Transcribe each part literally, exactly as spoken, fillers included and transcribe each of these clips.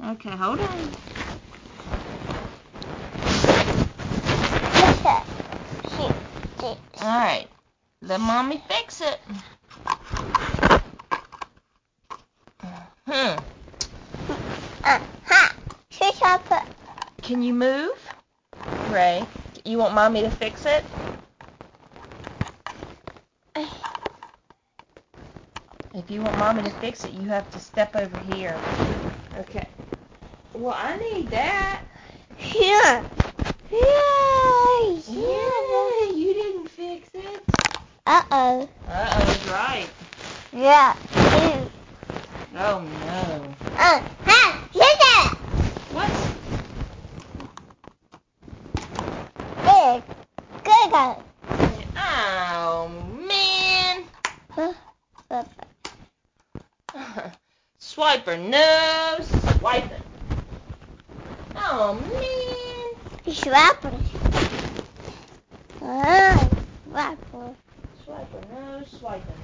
Okay, hold on. Alright. Let Mommy fix it. Hmm. Can you move? Ray, you want Mommy to fix it? If you want Mommy to fix it, you have to step over here. Okay. Well, I need that. Here. Yay! Yeah, you didn't fix it. Uh-oh. Uh-oh, that's right. Yeah. You. Oh, no. Uh, ha! Look at What? it. Good. Good. Oh, man. Huh? Swiper, no swiping. Oh, man. Swapper. Ah, swapper. Swiper, no swiping.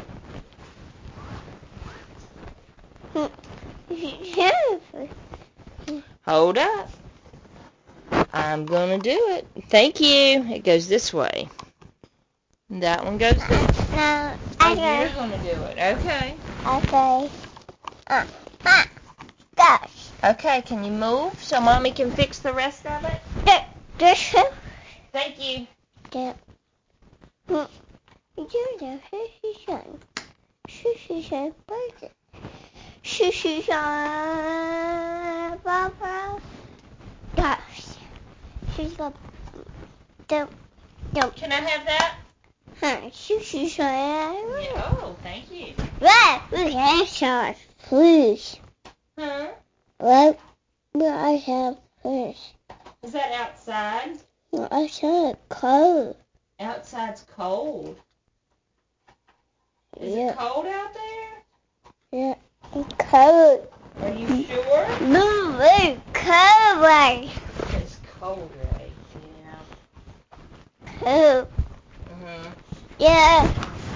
Hold up. I'm gonna do it. Thank you. It goes this way. That one goes this. No, Oh, okay. you're gonna do it. Okay. Okay. Ah, ah, gosh. Okay, can you move so Mommy can fix the rest of it? This, this, Thank you. this. You do the shushushan. Shushushan, bird. Shushushan, Barbara. Gosh. She's got. Don't, don't. Can I have that? Huh, shushushan. Yeah. Oh, thank you. Right, we have some please. Huh? What will I have first? Is that outside? No, I saw it cold. Outside's cold. Is Yeah. it cold out there? Yeah, it's cold. Are you sure? No, very cold, right? It's cold, right? Yeah. Cold. Mhm. Yeah.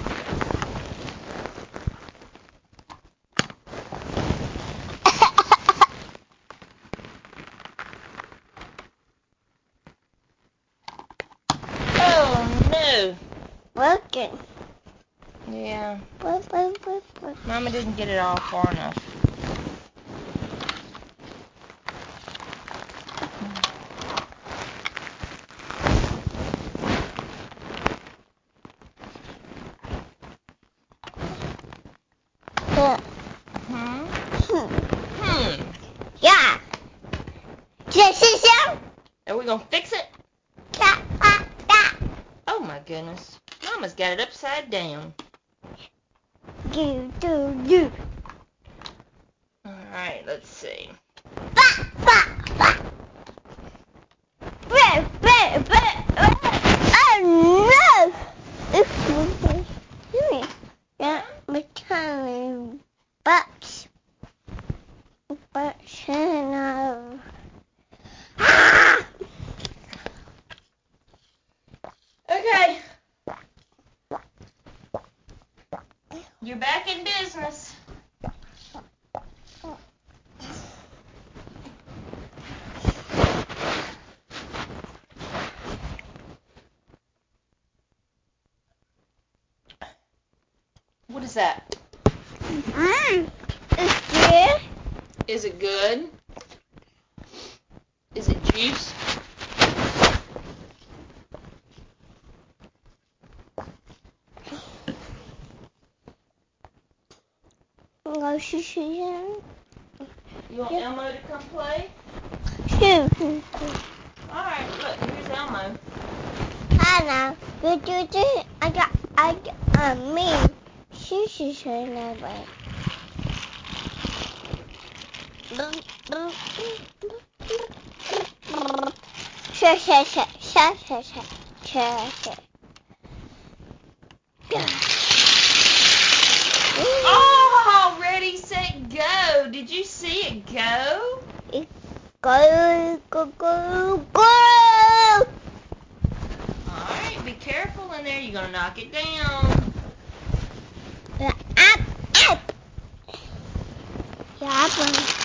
Oh no. Working. Yeah. Work, work, work, work. Mama didn't get it all far enough. Yeah. Hmm. Hmm. Hmm. Yeah. This is him. Are we gonna fix it? Yeah, yeah, yeah. Oh my goodness. Mama's got it upside down. Do, do, do. Alright, let's see. Ba, ba, ba. Ba, ba, ba, ba. Oh no! It's moving. Yeah, we're turning bucks. Bucks and ah! Okay. You're back in business. What is that? Mm. It's good. Is it good? Is it juice? Go shoo shoo. You want Yeah. Elmo to come play? Shoo shoo. Alright, look, here's Elmo. Hannah, you do this. I got, I got, uh, me. Shoo shoo shoo that way. Shoo shoo shoo shoo shoo shoo shoo shoo. Oh, ready, set, go. Did you see it go? Go, go, go, go! Alright, be careful in there. You're going to knock it down. Up, up! Yeah, up.